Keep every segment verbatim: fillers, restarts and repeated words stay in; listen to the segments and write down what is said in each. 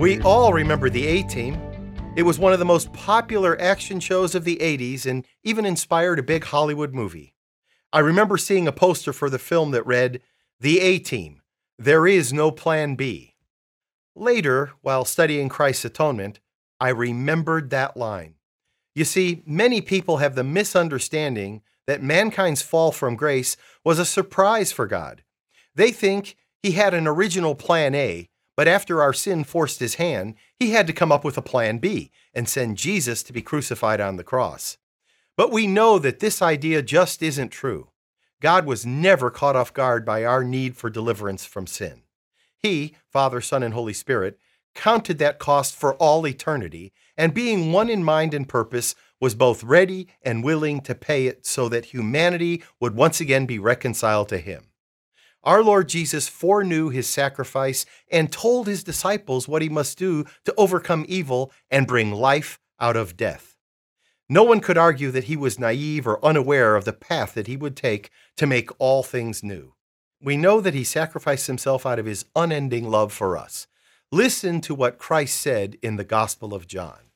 We all remember the A-Team. It was one of the most popular action shows of the eighties and even inspired a big Hollywood movie. I remember seeing a poster for the film that read, "The A-Team, there is no plan B." Later, while studying Christ's atonement, I remembered that line. You see, many people have the misunderstanding that mankind's fall from grace was a surprise for God. They think he had an original plan A, but after our sin forced his hand, he had to come up with a plan B and send Jesus to be crucified on the cross. But we know that this idea just isn't true. God was never caught off guard by our need for deliverance from sin. He, Father, Son, and Holy Spirit, counted that cost for all eternity, and being one in mind and purpose, was both ready and willing to pay it so that humanity would once again be reconciled to him. Our Lord Jesus foreknew his sacrifice and told his disciples what he must do to overcome evil and bring life out of death. No one could argue that he was naive or unaware of the path that he would take to make all things new. We know that he sacrificed himself out of his unending love for us. Listen to what Christ said in the Gospel of John.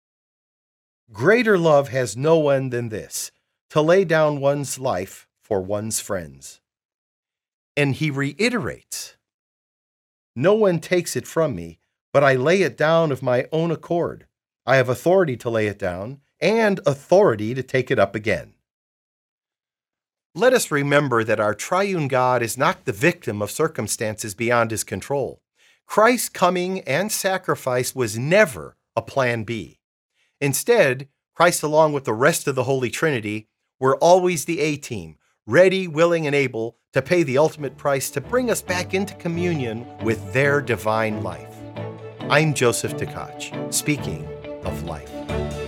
"Greater love has no one than this, to lay down one's life for one's friends." And he reiterates, "No one takes it from me, but I lay it down of my own accord. I have authority to lay it down and authority to take it up again." Let us remember that our triune God is not the victim of circumstances beyond his control. Christ's coming and sacrifice was never a plan B. Instead, Christ, along with the rest of the Holy Trinity, were always the A-Team, ready, willing, and able to pay the ultimate price to bring us back into communion with their divine life. I'm Joseph Tkach, speaking of life.